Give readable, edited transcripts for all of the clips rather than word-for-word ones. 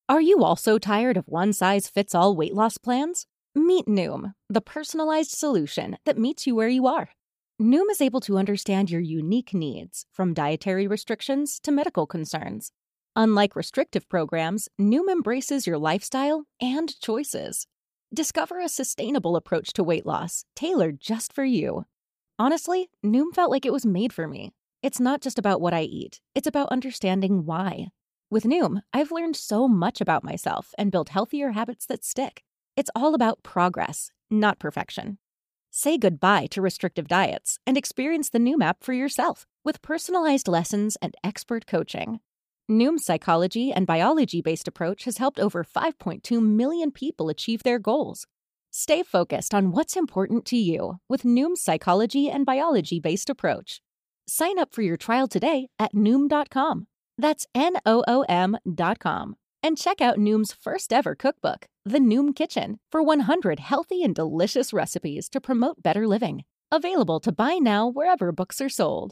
Are you also tired of one-size-fits-all weight loss plans? Meet Noom, the personalized solution that meets you where you are. Noom is able to understand your unique needs, from dietary restrictions to medical concerns. Unlike restrictive programs, Noom embraces your lifestyle and choices. Discover a sustainable approach to weight loss, tailored just for you. Honestly, Noom felt like it was made for me. It's not just about what I eat, it's about understanding why. With Noom, I've learned so much about myself and built healthier habits that stick. It's all about progress, not perfection. Say goodbye to restrictive diets and experience the Noom app for yourself with personalized lessons and expert coaching. Noom's psychology and biology-based approach has helped over 5.2 million people achieve their goals. Stay focused on what's important to you with Noom's psychology and biology-based approach. Sign up for your trial today at Noom.com. That's Noom.com. And check out Noom's first ever cookbook, The Noom Kitchen, for 100 healthy and delicious recipes to promote better living. Available to buy now wherever books are sold.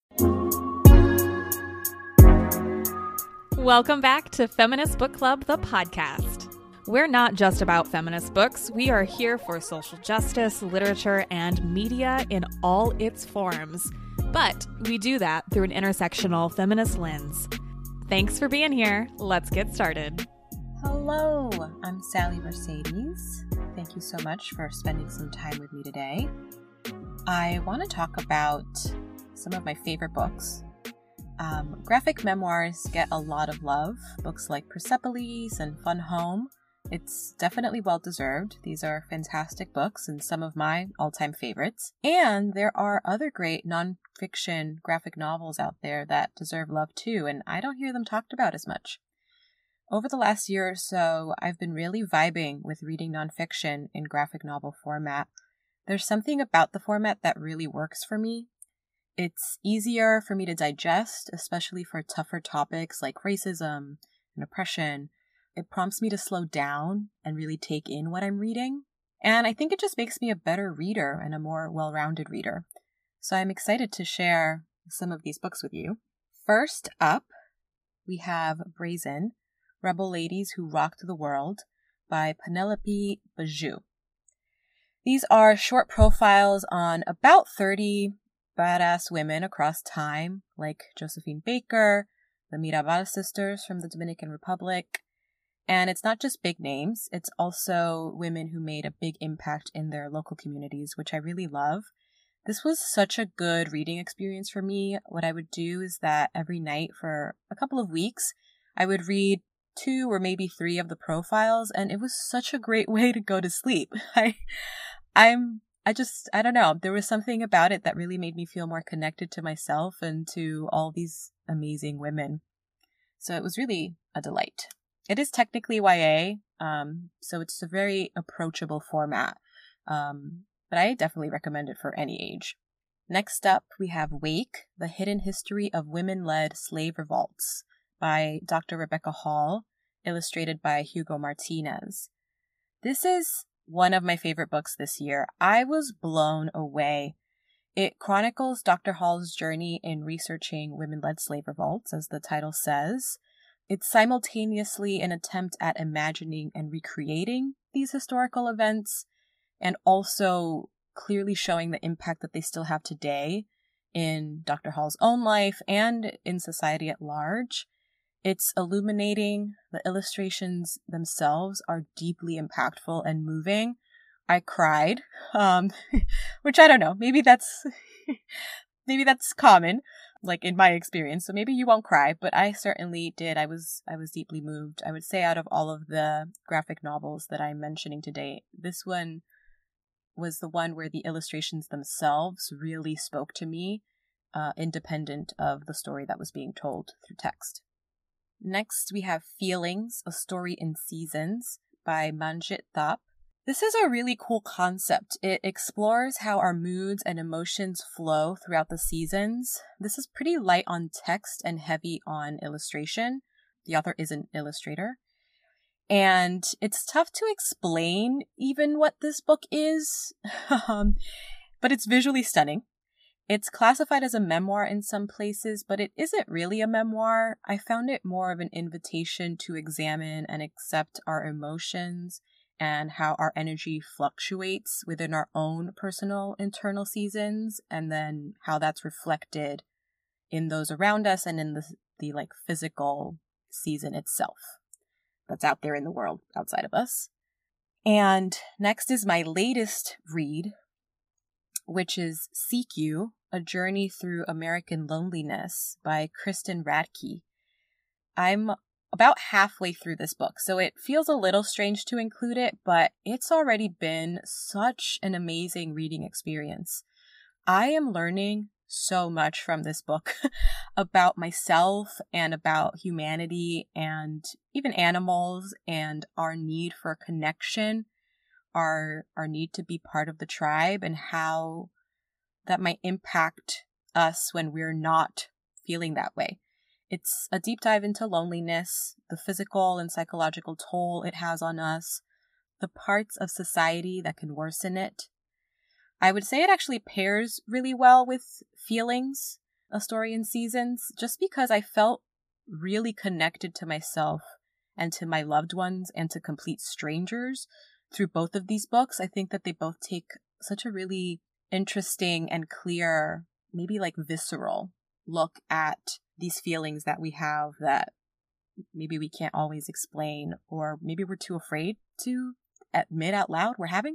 Welcome back to Feminist Book Club, the podcast. We're not just about feminist books. We are here for social justice, literature, and media in all its forms. But we do that through an intersectional feminist lens. Thanks for being here. Let's get started. Hello, I'm Sally Mercedes. Thank you so much for spending some time with me today. I want to talk about some of my favorite books. Graphic memoirs get a lot of love. Books like Persepolis and Fun Home. It's definitely well-deserved. These are fantastic books and some of my all-time favorites. And there are other great non-fiction graphic novels out there that deserve love too, and I don't hear them talked about as much. Over the last year or so, I've been really vibing with reading nonfiction in graphic novel format. There's something about the format that really works for me. It's easier for me to digest, especially for tougher topics like racism and oppression. It prompts me to slow down and really take in what I'm reading. And I think it just makes me a better reader and a more well-rounded reader. So I'm excited to share some of these books with you. First up, we have Brazen, Rebel Ladies Who Rocked the World by Penelope Bajou. These are short profiles on about 30 badass women across time, like Josephine Baker, the Mirabal sisters from the Dominican Republic. And it's not just big names, it's also women who made a big impact in their local communities, which I really love. This was such a good reading experience for me. What I would do is that every night for a couple of weeks, I would read 2 or maybe 3 of the profiles, and it was such a great way to go to sleep. I don't know. There was something about it that really made me feel more connected to myself and to all these amazing women. So it was really a delight. It is technically YA, so it's a very approachable format, but I definitely recommend it for any age. Next up, we have Wake, The Hidden History of Women-Led Slave Revolts by Dr. Rebecca Hall, illustrated by Hugo Martinez. This is one of my favorite books this year. I was blown away. It chronicles Dr. Hall's journey in researching women-led slave revolts, as the title says. It's simultaneously an attempt at imagining and recreating these historical events, and also clearly showing the impact that they still have today in Dr. Hall's own life and in society at large. It's illuminating. The illustrations themselves are deeply impactful and moving. I cried, which I don't know. Maybe that's common, like in my experience. So maybe you won't cry, but I certainly did. I was deeply moved. I would say out of all of the graphic novels that I'm mentioning today, this one was the one where the illustrations themselves really spoke to me, independent of the story that was being told through text. Next, we have Feelings, A Story in Seasons by Manjit Thap. This is a really cool concept. It explores how our moods and emotions flow throughout the seasons. This is pretty light on text and heavy on illustration. The author is an illustrator. And it's tough to explain even what this book is, but it's visually stunning. It's classified as a memoir in some places, but it isn't really a memoir. I found it more of an invitation to examine and accept our emotions and how our energy fluctuates within our own personal internal seasons, and then how that's reflected in those around us and in the like physical season itself that's out there in the world outside of us. And next is my latest read, which is Seek You, A Journey Through American Loneliness by Kristen Radke. I'm about halfway through this book, so it feels a little strange to include it, but it's already been such an amazing reading experience. I am learning so much from this book about myself and about humanity and even animals and our need for connection, our need to be part of the tribe, and how that might impact us when we're not feeling that way. It's a deep dive into loneliness, the physical and psychological toll it has on us, the parts of society that can worsen it. I would say it actually pairs really well with Feelings, A Story in Seasons, just because I felt really connected to myself and to my loved ones and to complete strangers through both of these books. I think that they both take such a really interesting and clear, maybe like visceral look at these feelings that we have that maybe we can't always explain, or maybe we're too afraid to admit out loud we're having.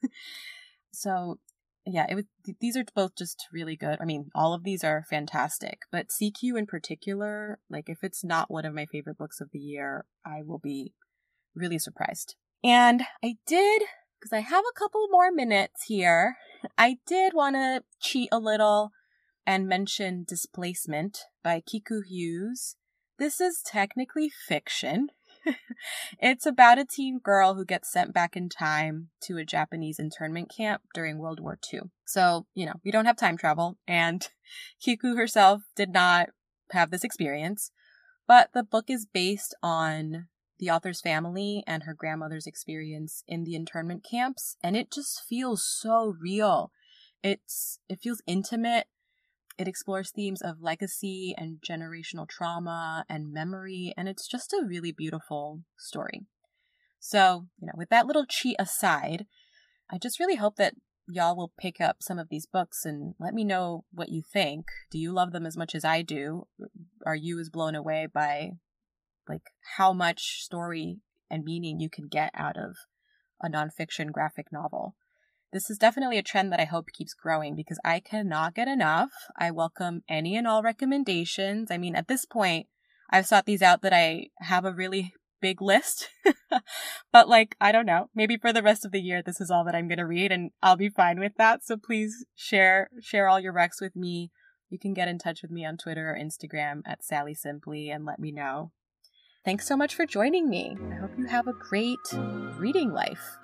So yeah, these are both just really good. I mean, all of these are fantastic, but Seek You in particular, like if it's not one of my favorite books of the year, I will be really surprised. And I did, because I have a couple more minutes here, I did want to cheat a little and mention Displacement by Kiku Hughes. This is technically fiction. It's about a teen girl who gets sent back in time to a Japanese internment camp during World War II. So, we don't have time travel, and Kiku herself did not have this experience, but the book is based on the author's family and her grandmother's experience in the internment camps, and it just feels so real. It feels intimate. It explores themes of legacy and generational trauma and memory, and it's just a really beautiful story. So, with that little cheat aside, I just really hope that y'all will pick up some of these books and let me know what you think. Do you love them as much as I do? Are you as blown away by how much story and meaning you can get out of a nonfiction graphic novel? This is definitely a trend that I hope keeps growing because I cannot get enough. I welcome any and all recommendations. I mean, at this point, I've sought these out that I have a really big list. But I don't know, maybe for the rest of the year, this is all that I'm going to read and I'll be fine with that. So please share all your recs with me. You can get in touch with me on Twitter or Instagram at Sally Simply and let me know. Thanks so much for joining me. I hope you have a great reading life.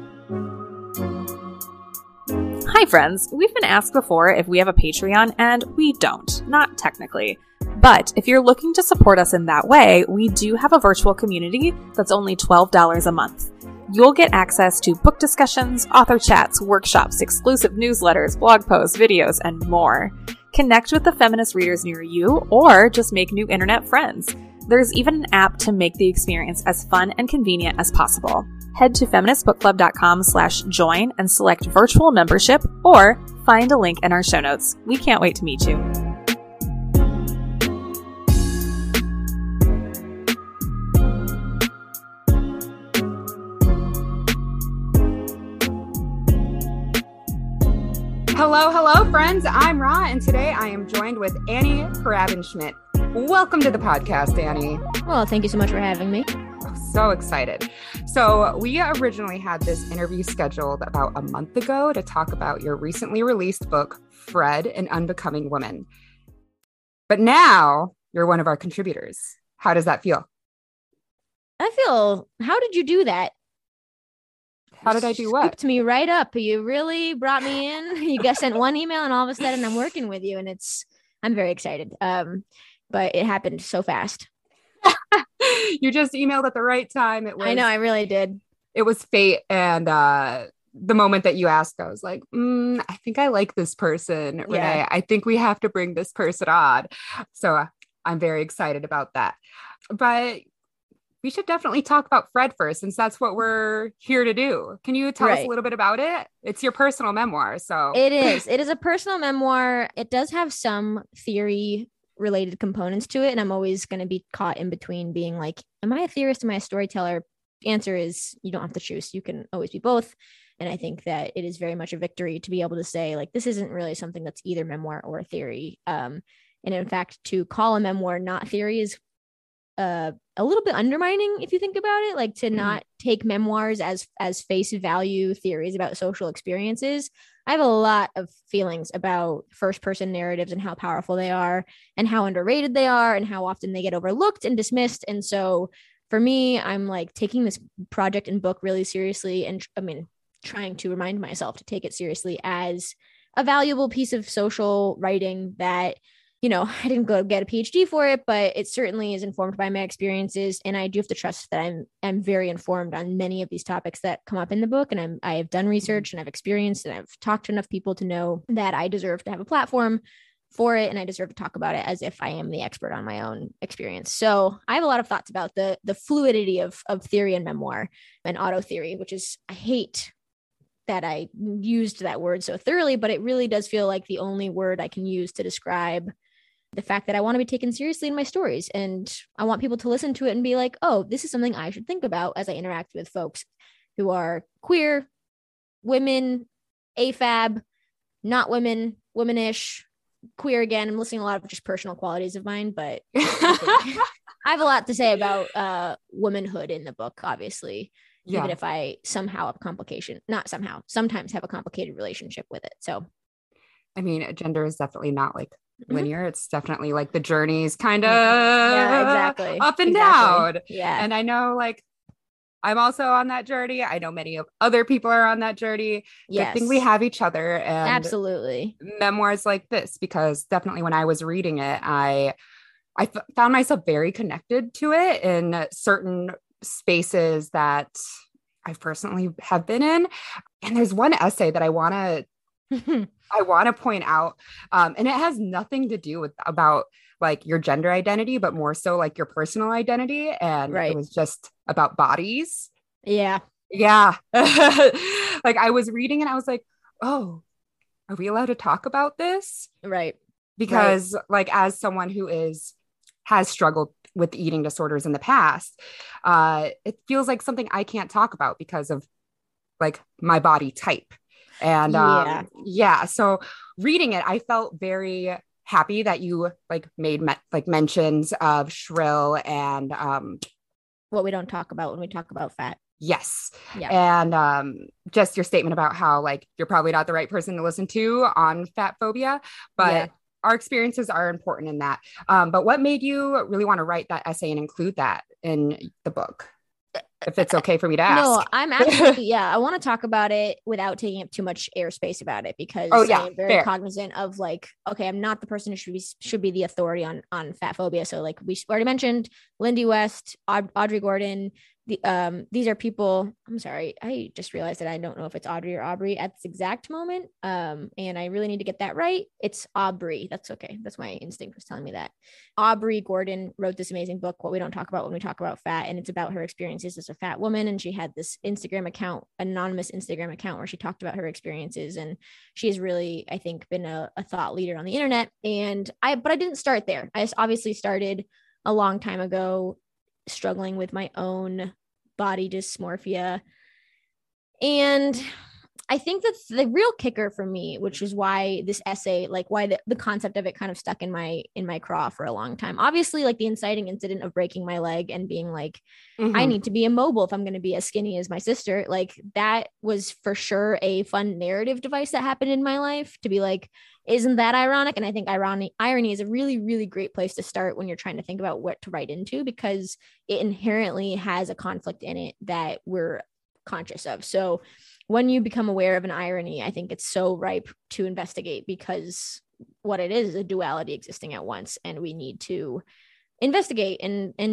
Hi friends, we've been asked before if we have a Patreon, and we don't, not technically. But if you're looking to support us in that way, we do have a virtual community that's only $12 a month. You'll get access to book discussions, author chats, workshops, exclusive newsletters, blog posts, videos, and more. Connect with the feminist readers near you, or just make new internet friends. There's even an app to make the experience as fun and convenient as possible. Head to feministbookclub.com/join and select virtual membership, or find a link in our show notes. We can't wait to meet you. Hello, friends. I'm Ra, and today I am joined with Annie Karavanschmidt. Welcome to the podcast, Annie. Well, thank you so much for having me. So excited. So we originally had this interview scheduled about a month ago to talk about your recently released book, Fred, An Unbecoming Woman. But now you're one of our contributors. How does that feel? How did you do that? How did I do what? Scooped me right up. You really brought me in. You guys sent one email and all of a sudden I'm working with you, and I'm very excited. But it happened so fast. You just emailed at the right time. I know, I really did. It was fate, and the moment that you asked, I was like, I think I like this person, Renee. Yeah. I think we have to bring this person on. So I'm very excited about that. But we should definitely talk about Fred first, since that's what we're here to do. Can you tell us a Right. little bit about it? It's your personal memoir. So It is. It is a personal memoir. It does have some theory related components to it. And I'm always going to be caught in between being like, am I a theorist? Am I a storyteller? The answer is you don't have to choose. You can always be both. And I think that it is very much a victory to be able to say, like, this isn't really something that's either memoir or theory. And in fact, to call a memoir not theory is a little bit undermining if you think about it, like to not take memoirs as face value theories about social experiences. I have a lot of feelings about first person narratives and how powerful they are and how underrated they are and how often they get overlooked and dismissed. And so for me, I'm like taking this project and book really seriously, and trying to remind myself to take it seriously as a valuable piece of social writing that, I didn't go get a PhD for it, but it certainly is informed by my experiences. And I do have to trust that I'm very informed on many of these topics that come up in the book. And I have done research and I've experienced and I've talked to enough people to know that I deserve to have a platform for it. And I deserve to talk about it as if I am the expert on my own experience. So I have a lot of thoughts about the fluidity of theory and memoir and auto theory, which is, I hate that I used that word so thoroughly, but it really does feel like the only word I can use to describe the fact that I want to be taken seriously in my stories. And I want people to listen to it and be like, oh, this is something I should think about as I interact with folks who are queer, women, AFAB, not women, womanish, queer again. I'm listing a lot of just personal qualities of mine, but I have a lot to say about womanhood in the book, obviously, even if I somehow have sometimes have a complicated relationship with it. So, I mean, gender is definitely not like linear. It's definitely like the journey's kind of exactly up and down. Yeah. And I know, like, I'm also on that journey. I know many of other people are on that journey. Yes. Good thing we have each other and absolutely memoirs like this, because definitely when I was reading it, I found myself very connected to it in certain spaces that I personally have been in. And there's one essay that I want to point out. And it has nothing to do with about like your gender identity, but more so like your personal identity. And it was just about bodies. Yeah. Yeah. Like I was reading and I was like, oh, are we allowed to talk about this? Right. Because like, as someone who has struggled with eating disorders in the past, it feels like something I can't talk about because of like my body type. And so reading it, I felt very happy that you like made mentions of shrill and what we don't talk about when we talk about fat. Yes. Yeah. And just your statement about how like you're probably not the right person to listen to on fat phobia, but our experiences are important in that. But what made you really want to write that essay and include that in the book? If it's okay for me to ask. No, I'm actually, I want to talk about it without taking up too much airspace about it, because I am very cognizant of like, okay, I'm not the person who should be the authority on fat phobia. So like we already mentioned, Lindy West, Audrey Gordon, these are people. I'm sorry, I just realized that I don't know if it's Audrey or Aubrey at this exact moment. And I really need to get that right. It's Aubrey. That's okay. That's my instinct was telling me that. Aubrey Gordon wrote this amazing book, What We Don't Talk About When We Talk About Fat. And it's about her experiences as a fat woman. And she had this Instagram account, anonymous Instagram account, where she talked about her experiences. And she has really, I think, been a thought leader on the internet. But I didn't start there. I just obviously started a long time ago, struggling with my own body dysmorphia. And I think that the real kicker for me, which is why this essay, like why the concept of it kind of stuck in my craw for a long time. Obviously, like the inciting incident of breaking my leg and being like, I need to be immobile if I'm going to be as skinny as my sister. Like that was for sure a fun narrative device that happened in my life to be like, isn't that ironic? And I think irony is a really, really great place to start when you're trying to think about what to write into, because it inherently has a conflict in it that we're conscious of. So when you become aware of an irony, I think it's so ripe to investigate, because what it is a duality existing at once, and we need to investigate and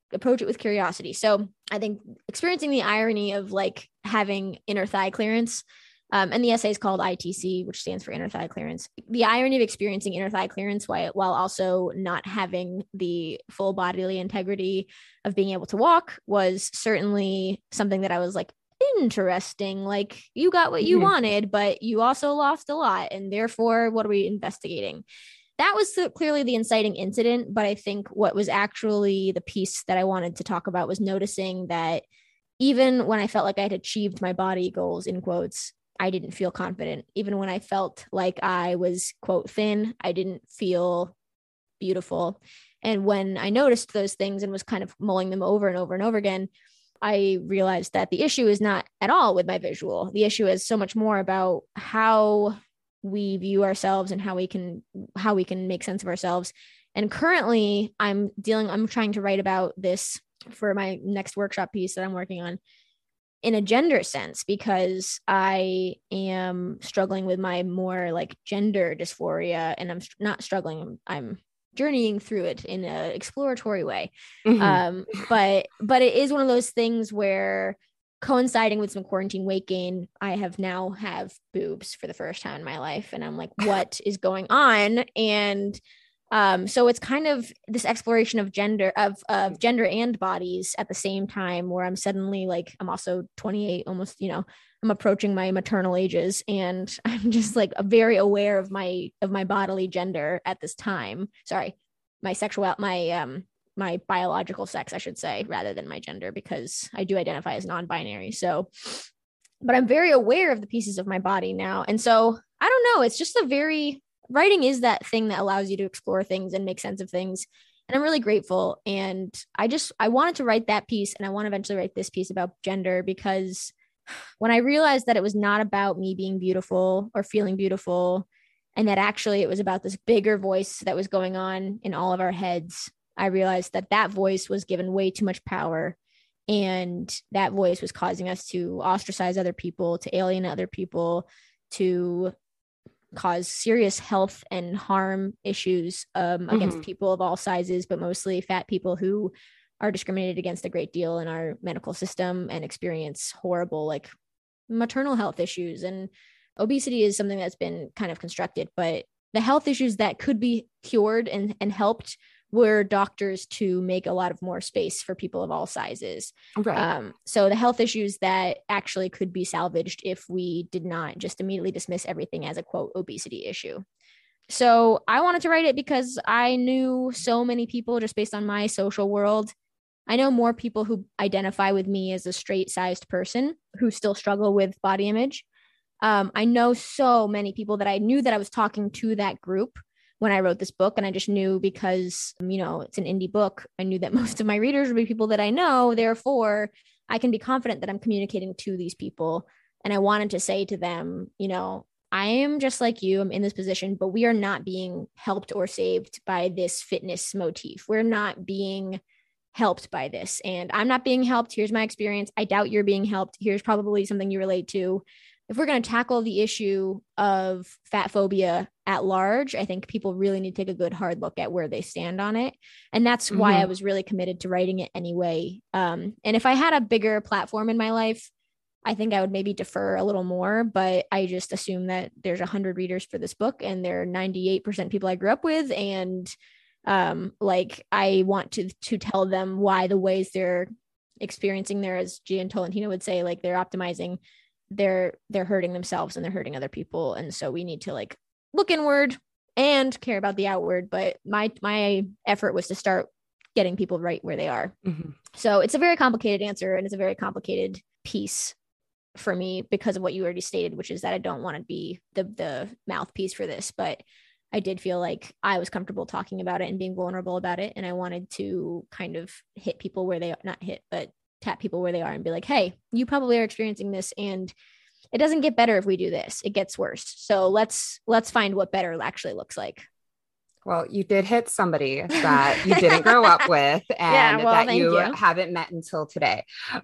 approach it with curiosity. So I think experiencing the irony of like having inner thigh clearance, and the essay is called ITC, which stands for inner thigh clearance. The irony of experiencing inner thigh clearance while also not having the full bodily integrity of being able to walk was certainly something that I was like, interesting. Like, you got what you wanted, but you also lost a lot. And therefore, what are we investigating? That was clearly the inciting incident. But I think what was actually the piece that I wanted to talk about was noticing that even when I felt like I had achieved my body goals, in quotes, I didn't feel confident. Even when I felt like I was, quote, thin, I didn't feel beautiful. And when I noticed those things and was kind of mulling them over and over and over again, I realized that the issue is not at all with my visual. The issue is so much more about how we view ourselves and how we can make sense of ourselves. And currently I'm trying to write about this for my next workshop piece that I'm working on in a gender sense, because I am struggling with my more like gender dysphoria, and I'm not struggling. I'm journeying through it in an exploratory way. But it is one of those things where, coinciding with some quarantine weight gain, I now have boobs for the first time in my life. And I'm like, what is going on? And so it's kind of this exploration of gender and bodies at the same time, where I'm suddenly like, I'm also 28, almost, I'm approaching my maternal ages, and I'm just like very aware of my bodily gender at this time. Sorry, my biological sex, I should say, rather than my gender, because I do identify as non-binary. So, but I'm very aware of the pieces of my body now. And so I don't know, it's just writing is that thing that allows you to explore things and make sense of things. And I'm really grateful. And I wanted to write that piece, and I want to eventually write this piece about gender, because when I realized that it was not about me being beautiful or feeling beautiful, and that actually it was about this bigger voice that was going on in all of our heads, I realized that voice was given way too much power. And that voice was causing us to ostracize other people, to alienate other people, to cause serious health and harm issues against people of all sizes, but mostly fat people who are discriminated against a great deal in our medical system and experience horrible like maternal health issues. And obesity is something that's been kind of constructed, but the health issues that could be cured and helped were doctors to make a lot of more space for people of all sizes. Right. So the health issues that actually could be salvaged if we did not just immediately dismiss everything as a quote obesity issue. So I wanted to write it because I knew so many people just based on my social world. I know more people who identify with me as a straight sized person who still struggle with body image. I know so many people that I knew that I was talking to that group when I wrote this book. And I just knew because, it's an indie book. I knew that most of my readers would be people that I know. Therefore, I can be confident that I'm communicating to these people. And I wanted to say to them, I am just like you. I'm in this position, but we are not being helped or saved by this fitness motif. We're not being helped by this. And I'm not being helped. Here's my experience. I doubt you're being helped. Here's probably something you relate to. If we're going to tackle the issue of fat phobia at large, I think people really need to take a good hard look at where they stand on it. And that's why I was really committed to writing it anyway. And if I had a bigger platform in my life, I think I would maybe defer a little more, but I just assume that there's 100 readers for this book and they're 98% people I grew up with. And I want to tell them why the ways they're experiencing there, as Gian Tolentino would say, like they're optimizing, they're hurting themselves and they're hurting other people. And so we need to like look inward and care about the outward. But my effort was to start getting people right where they are. So it's a very complicated answer, and it's a very complicated piece for me because of what you already stated, which is that I don't want to be the mouthpiece for this, but I did feel like I was comfortable talking about it and being vulnerable about it. And I wanted to kind of hit people where they are, not hit, but tap people where they are and be like, hey, you probably are experiencing this and it doesn't get better if we do this. It gets worse. So let's find what better actually looks like. Well, you did hit somebody that you didn't grow up with and that you haven't met until today.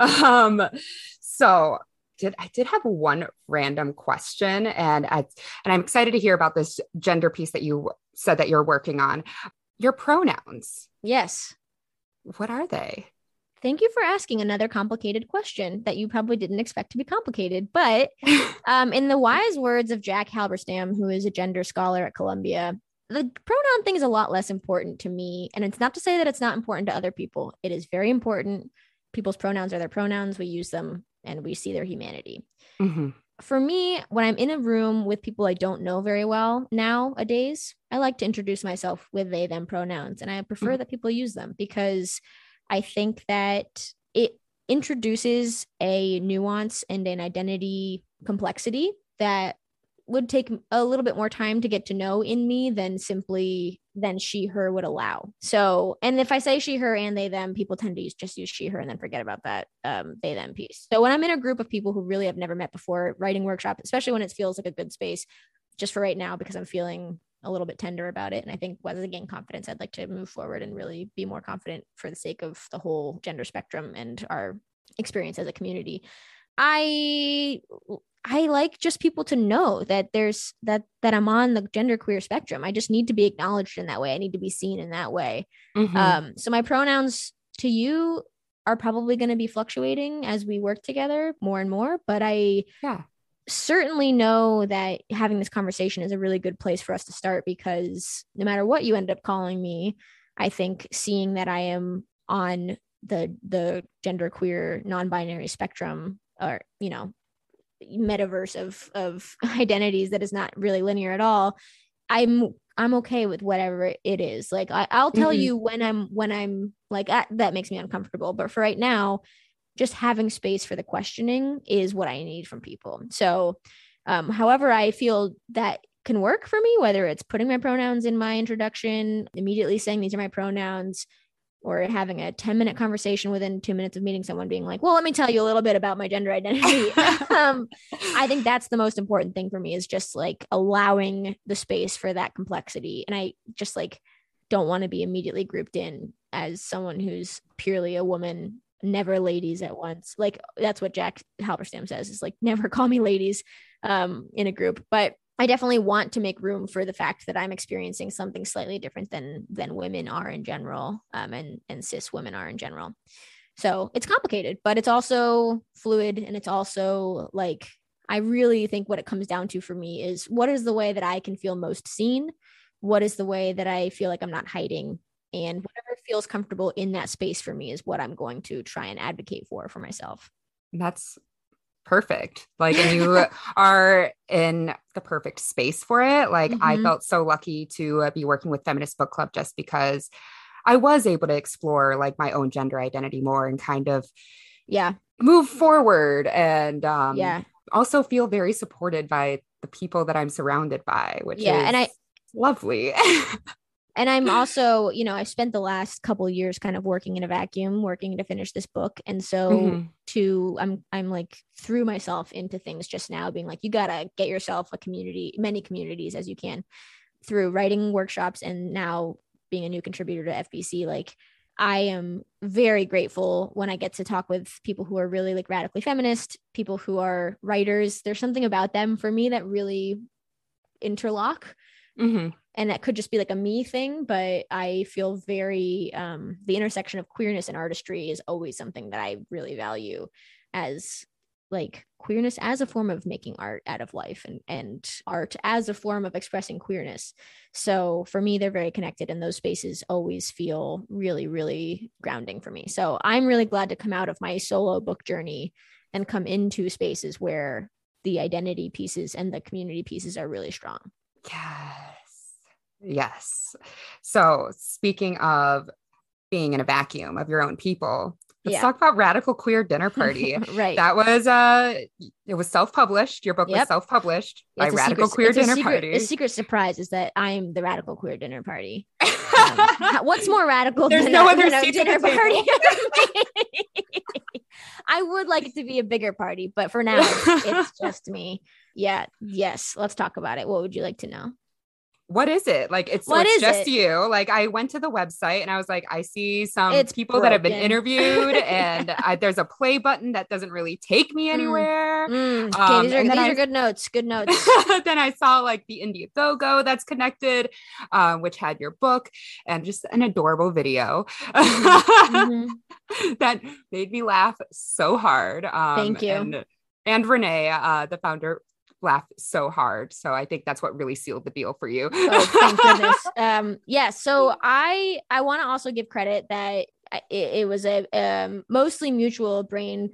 So I did have one random question, and I'm excited to hear about this gender piece that you said that you're working on. Your pronouns. Yes. What are they? Thank you for asking another complicated question that you probably didn't expect to be complicated. But in the wise words of Jack Halberstam, who is a gender scholar at Columbia, the pronoun thing is a lot less important to me. And it's not to say that it's not important to other people. It is very important. People's pronouns are their pronouns. We use them and we see their humanity. Mm-hmm. For me, when I'm in a room with people I don't know very well nowadays, I like to introduce myself with they, them pronouns. And I prefer that people use them because I think that it introduces a nuance and an identity complexity that would take a little bit more time to get to know in me than she, her would allow. So, and if I say she, her, and they, them, people tend to just use she, her, and then forget about that they, them piece. So when I'm in a group of people who really have never met before, writing workshop, especially when it feels like a good space, just for right now, because I'm feeling a little bit tender about it. And I think as I gain confidence, I'd like to move forward and really be more confident for the sake of the whole gender spectrum and our experience as a community. I like just people to know that there's that I'm on the genderqueer spectrum. I just need to be acknowledged in that way. I need to be seen in that way. Mm-hmm. So my pronouns to you are probably going to be fluctuating as we work together more and more. But I certainly know that having this conversation is a really good place for us to start, because no matter what you end up calling me, I think seeing that I am on the genderqueer non-binary spectrum, or, you know, metaverse of identities that is not really linear at all, I'm okay with whatever it is. Like I'll tell you when I'm like that makes me uncomfortable, but for right now, just having space for the questioning is what I need from people. So however I feel that can work for me, whether it's putting my pronouns in my introduction, immediately saying these are my pronouns, or having a 10-minute conversation within 2 minutes of meeting someone being like, well, let me tell you a little bit about my gender identity. I think that's the most important thing for me, is just like allowing the space for that complexity. And I just like don't want to be immediately grouped in as someone who's purely a woman, never ladies at once. Like that's what Jack Halberstam says, is like, never call me ladies in a group. But I definitely want to make room for the fact that I'm experiencing something slightly different than women are in general, and cis women are in general. So it's complicated, but it's also fluid. And it's also like, I really think what it comes down to for me is, what is the way that I can feel most seen? What is the way that I feel like I'm not hiding? And whatever feels comfortable in that space for me is what I'm going to try and advocate for myself. That's perfect. Like, and you are in the perfect space for it. Like, I felt so lucky to be working with Feminist Book Club, just because I was able to explore like my own gender identity more and kind of move forward, and also feel very supported by the people that I'm surrounded by, which is and lovely. And I'm also, you know, I spent the last couple of years kind of working in a vacuum, working to finish this book. And so I'm like threw myself into things just now, being like, you got to get yourself a community, many communities as you can, through writing workshops. And now being a new contributor to FBC, like I am very grateful when I get to talk with people who are really like radically feminist, people who are writers. There's something about them for me that really interlock. And that could just be like a me thing, but I feel very, the intersection of queerness and artistry is always something that I really value, as like queerness as a form of making art out of life, and art as a form of expressing queerness. So for me, they're very connected, and those spaces always feel really, really grounding for me. So I'm really glad to come out of my solo book journey and come into spaces where the identity pieces and the community pieces are really strong. Yes. So speaking of being in a vacuum of your own people, let's talk about Radical Queer Dinner Party. Right. That was, it was self-published. Your book was self-published by Radical Queer Dinner Party. The secret surprise is that I'm the Radical Queer Dinner Party. What's more radical than no other dinner party? I would like it to be a bigger party, but for now it's just me. Yeah. Yes. Let's talk about it. What would you like to know? What is it? Like, What it's is just it? you. Like, I went to the website and I was like, I see some It's people that have been broken. interviewed and there's a play button that doesn't really take me anywhere. Okay, these And then are good notes. Good notes. then I saw like the Indiegogo that's connected, which had your book and just an adorable video that made me laugh so hard. Thank you. And Renee, the founder, laughed so hard. So I think that's what really sealed the deal for you. Oh, thank goodness. Yeah. So I want to also give credit that it was a mostly mutual brain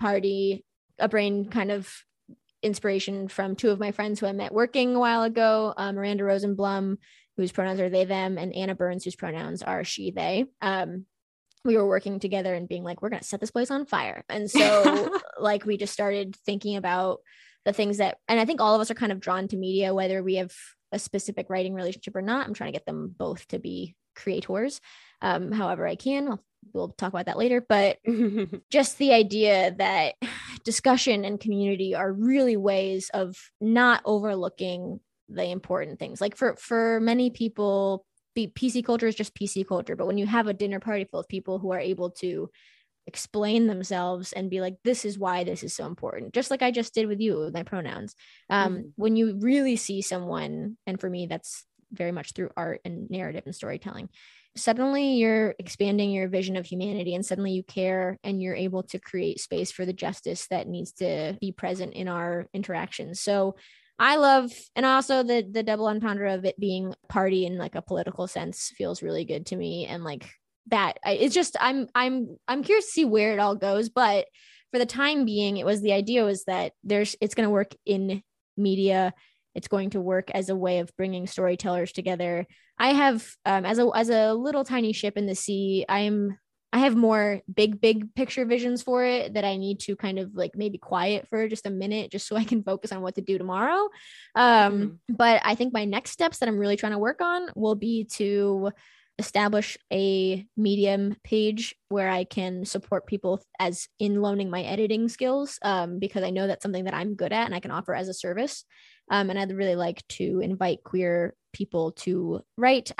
kind of inspiration from two of my friends who I met working a while ago, Miranda Rosenblum, whose pronouns are they, them, and Anna Burns, whose pronouns are she, they. We were working together and being like, we're going to set this place on fire. And so like, we just started thinking about the things that, and I think all of us are kind of drawn to media, whether we have a specific writing relationship or not. I'm trying to get them both to be creators. However I can, we'll talk about that later, but just the idea that discussion and community are really ways of not overlooking the important things. Like for many people, PC culture is just PC culture. But when you have a dinner party full of people who are able to explain themselves and be like, this is why this is so important, just like I just did with you with my pronouns. When you really see someone, and for me, that's very much through art and narrative and storytelling, suddenly you're expanding your vision of humanity, and suddenly you care and you're able to create space for the justice that needs to be present in our interactions. So I love, and also the double entendre of it being party in like a political sense feels really good to me. And like that, it's just, I'm curious to see where it all goes. But for the time being, the idea was that it's going to work in media. It's going to work as a way of bringing storytellers together. I have, as a little tiny ship in the sea, I have more big picture visions for it that I need to kind of like maybe quiet for just a minute, just so I can focus on what to do tomorrow. But I think my next steps that I'm really trying to work on will be to establish a Medium page where I can support people as in loaning my editing skills, because I know that's something that I'm good at and I can offer as a service. And I'd really like to invite queer people to write.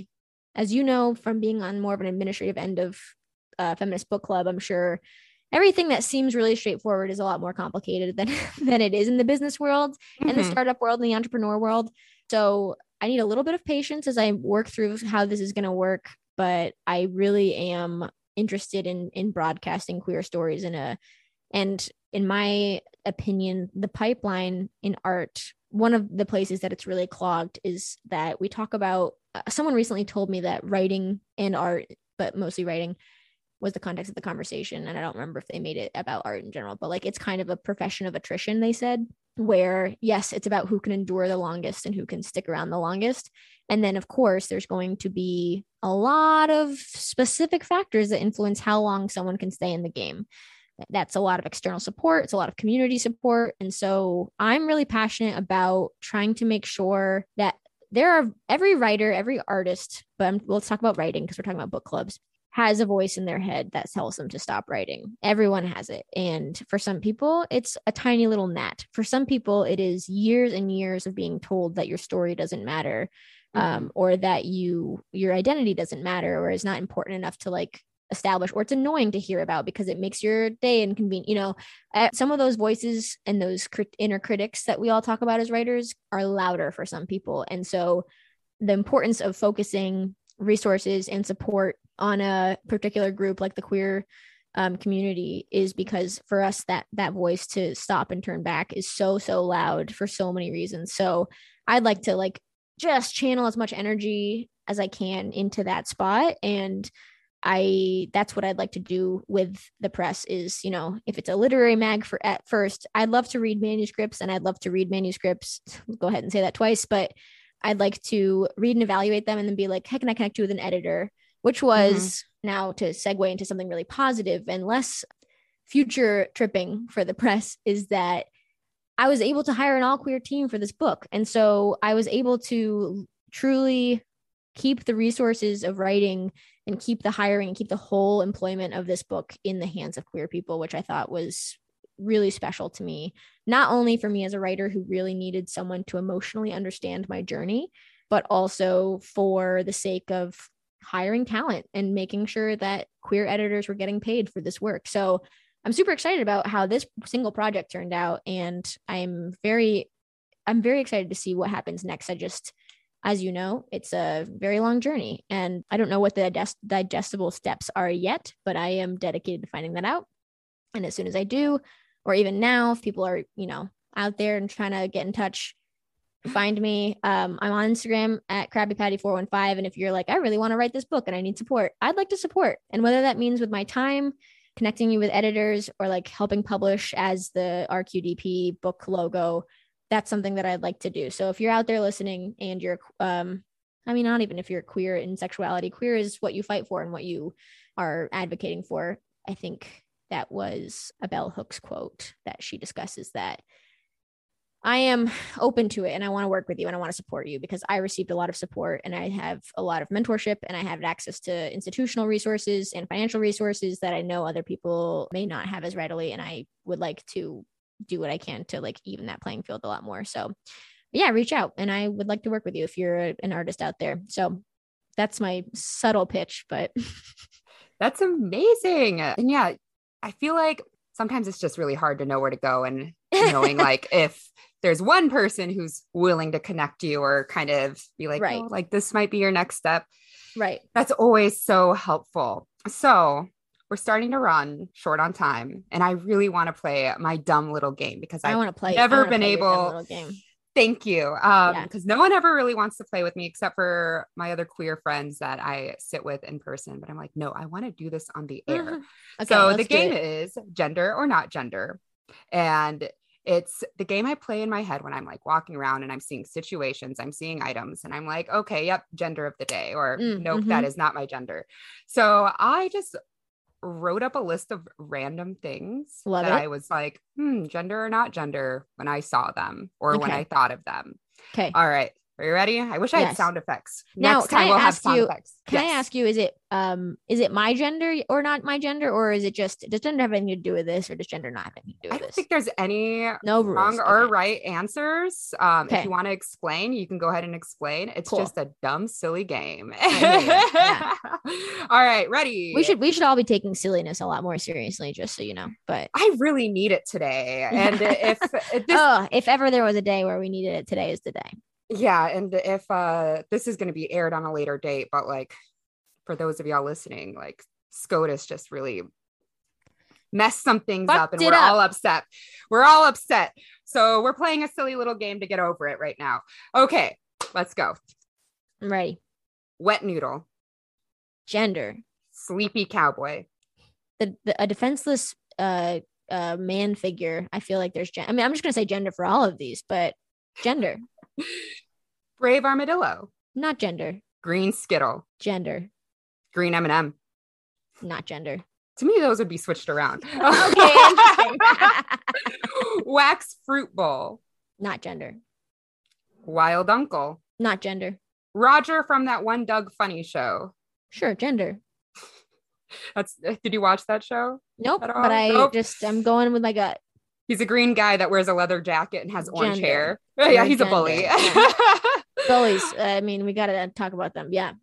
As you know, from being on more of an administrative end of Feminist Book Club, I'm sure everything that seems really straightforward is a lot more complicated than it is in the business world and the startup world and the entrepreneur world. So I need a little bit of patience as I work through how this is going to work, but I really am interested in broadcasting queer stories and in my opinion, the pipeline in art, one of the places that it's really clogged is that we talk about, someone recently told me that writing and art, but mostly writing, was the context of the conversation. And I don't remember if they made it about art in general, but like, it's kind of a profession of attrition, they said, where yes, it's about who can endure the longest and who can stick around the longest. And then of course, there's going to be a lot of specific factors that influence how long someone can stay in the game. That's a lot of external support. It's a lot of community support. And so I'm really passionate about trying to make sure that every writer, every artist, but let's talk about writing because we're talking about book clubs, has a voice in their head that tells them to stop writing. Everyone has it. And for some people, it's a tiny little gnat. For some people, it is years and years of being told that your story doesn't matter, or that your identity doesn't matter, or is not important enough to like establish, or it's annoying to hear about because it makes your day inconvenient. Some of those voices and those inner critics that we all talk about as writers are louder for some people. And so the importance of focusing resources and support on a particular group like the queer community is because for us that voice to stop and turn back is so loud for so many reasons. So I'd like to like just channel as much energy as I can into that spot. And that's what I'd like to do with the press is, if it's a literary mag at first, I'd love to read manuscripts, and I'd love to read manuscripts. Go ahead and say that twice, but I'd like to read and evaluate them and then be like, hey, can I connect you with an editor? Which was now to segue into something really positive and less future tripping for the press is that I was able to hire an all queer team for this book. And so I was able to truly keep the resources of writing and keep the hiring and keep the whole employment of this book in the hands of queer people, which I thought was really special to me, not only for me as a writer who really needed someone to emotionally understand my journey, but also for the sake of hiring talent and making sure that queer editors were getting paid for this work. So I'm super excited about how this single project turned out, and I'm very excited to see what happens next. As you know, it's a very long journey, and I don't know what the digestible steps are yet, but I am dedicated to finding that out. And as soon as I do, or even now, if people are, out there and trying to get in touch, find me. I'm on Instagram at KrabbyPatty415. And if you're like, I really want to write this book and I need support, I'd like to support. And whether that means with my time, connecting you with editors, or like helping publish as the RQDP book logo, that's something that I'd like to do. So if you're out there listening and you're, not even if you're queer in sexuality, queer is what you fight for and what you are advocating for. I think that was a Bell Hooks quote that she discusses that. I am open to it, and I want to work with you, and I want to support you because I received a lot of support, and I have a lot of mentorship, and I have access to institutional resources and financial resources that I know other people may not have as readily. And I would like to do what I can to like even that playing field a lot more. So yeah, reach out, and I would like to work with you if you're an artist out there. So that's my subtle pitch, but that's amazing. And yeah, I feel like sometimes it's just really hard to know where to go, and knowing like if there's one person who's willing to connect you or kind of be like, right, oh, like this might be your next step. Right. That's always so helpful. So we're starting to run short on time, and I really want to play my dumb little game because I want to play. Never been able. Thank you. Because no one ever really wants to play with me except for my other queer friends that I sit with in person. But I'm like, no, I want to do this on the air. Okay, so the game is gender or not gender. And it's the game I play in my head when I'm like walking around and I'm seeing situations, I'm seeing items, and I'm like, okay, yep, gender of the day, or nope, that is not my gender. So I just wrote up a list of random things I was like, gender or not gender when I saw them or when I thought of them. Okay. All right. Are you ready? I wish I had sound effects. Now, Next time we'll have sound effects. Can I ask you, is it my gender or not my gender, or is it just, does gender have anything to do with this, or does gender not have anything to do with this? I don't think there's any no rules. wrong or right answers. If you want to explain, you can go ahead and explain. It's just a dumb, silly game. Yeah. All right, ready? We should all be taking silliness a lot more seriously, just so you know. But I really need it today. And if ever there was a day where we needed it, today is the day. Yeah. And if this is going to be aired on a later date, but like for those of y'all listening, like SCOTUS just really messed some things up, and we're all upset. We're all upset. So we're playing a silly little game to get over it right now. Okay, let's go. I'm ready. Wet noodle. Gender. Sleepy cowboy. A defenseless man figure. I feel like there's I'm just going to say gender for all of these, but gender. Brave armadillo. Not gender. Green skittle. Gender. Green M&M. Not gender. To me, those would be switched around. Okay, interesting. Wax fruit bowl. Not gender. Wild uncle. Not gender. Roger from that one Doug Funny show. Sure, gender. Did you watch that show? Nope. But I'm going with my gut. He's a green guy that wears a leather jacket and has orange hair. Yeah, he's a bully. Yeah. Bullies. I mean, we got to talk about them. Yeah.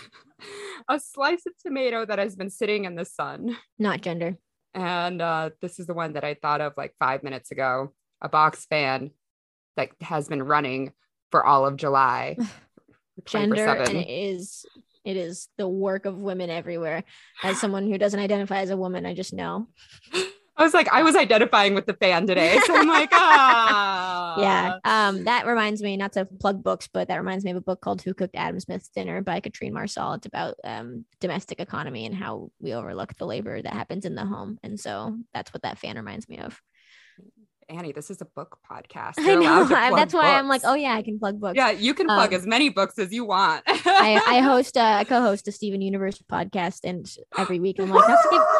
A slice of tomato that has been sitting in the sun. Not gender. And this is the one that I thought of like 5 minutes ago. A box fan that has been running for all of July. Gender, and it is the work of women everywhere. As someone who doesn't identify as a woman, I just know. I was identifying with the fan today. So I'm like, Yeah. That reminds me, not to plug books, but that reminds me of a book called Who Cooked Adam Smith's Dinner by Katrine Marsall. It's about domestic economy and how we overlook the labor that happens in the home. And so that's what that fan reminds me of. Annie, this is a book podcast. I know. That's why I'm like, oh yeah, I can plug books. Yeah, you can plug as many books as you want. I co-host a Steven Universe podcast, and every week I'm like,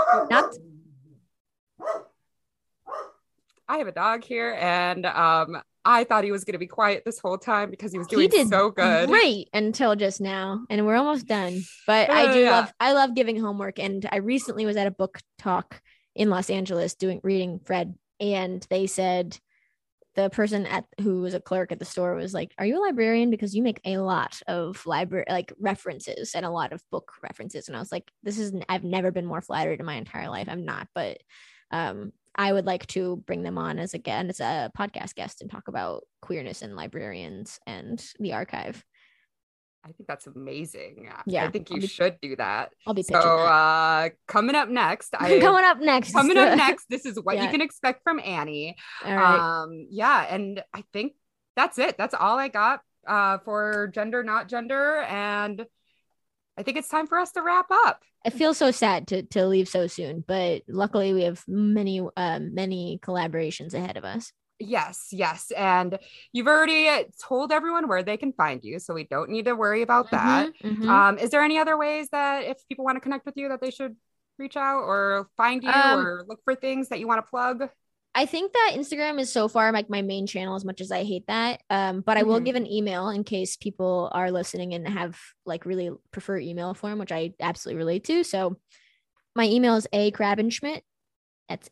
I have a dog here, and I thought he was going to be quiet this whole time because he was doing so good. Great until just now, and we're almost done. But I love giving homework, and I recently was at a book talk in Los Angeles reading Fred, and they said the person who was a clerk at the store was like, "Are you a librarian? Because you make a lot of library references and a lot of book references." And I was like, I've never been more flattered in my entire life. I'm not, but I would like to bring them on as a podcast guest and talk about queerness and librarians and the archive. I think that's amazing. Yeah, I think you should do that. I'll be pitching that. Coming up next, Coming up next, this is what you can expect from Annie. All right. And I think that's it. That's all I got for Gender Not Gender, and I think it's time for us to wrap up. It feels so sad to leave so soon, but luckily we have many collaborations ahead of us. Yes. And you've already told everyone where they can find you, so we don't need to worry about that. Is there any other ways that if people want to connect with you that they should reach out or find you or look for things that you want to plug? I think that Instagram is so far like my main channel, as much as I hate that. But I will give an email in case people are listening and have like really prefer email form, which I absolutely relate to. So my email is akrabenschmidt. That's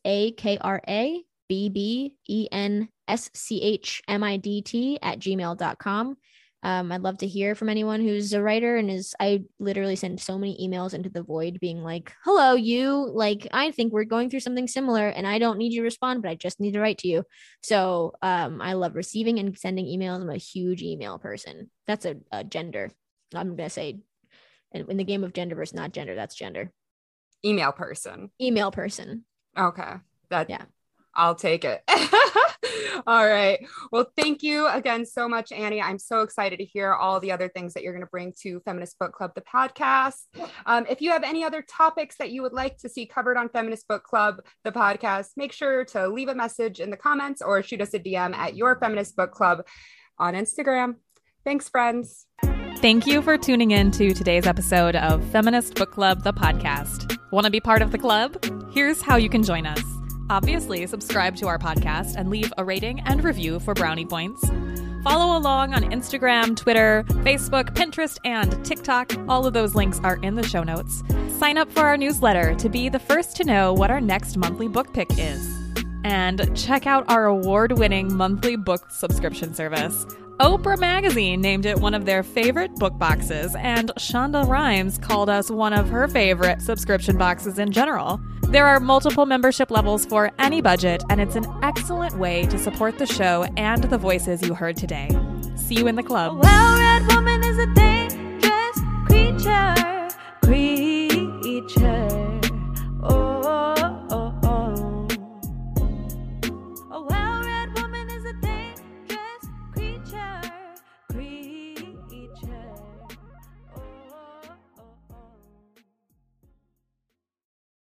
AKRABBENSCHMIDT@gmail.com. I'd love to hear from anyone who's a writer I literally send so many emails into the void being like, "Hello, you, like, I think we're going through something similar and I don't need you to respond, but I just need to write to you." So I love receiving and sending emails. I'm a huge email person. That's a gender. I'm going to say in the game of gender versus not gender, that's gender. Email person. Okay. Yeah. I'll take it. All right. Well, thank you again so much, Annie. I'm so excited to hear all the other things that you're going to bring to Feminist Book Club, the podcast. If you have any other topics that you would like to see covered on Feminist Book Club, the podcast, make sure to leave a message in the comments or shoot us a DM at Your Feminist Book Club on Instagram. Thanks, friends. Thank you for tuning in to today's episode of Feminist Book Club, the podcast. Want to be part of the club? Here's how you can join us. Obviously, subscribe to our podcast and leave a rating and review for brownie points. Follow along on Instagram, Twitter, Facebook, Pinterest, and TikTok. All of those links are in the show notes. Sign up for our newsletter to be the first to know what our next monthly book pick is. And check out our award-winning monthly book subscription service. Oprah Magazine named it one of their favorite book boxes, and Shonda Rhimes called us one of her favorite subscription boxes in general. There are multiple membership levels for any budget, and it's an excellent way to support the show and the voices you heard today. See you in the club. Well-read woman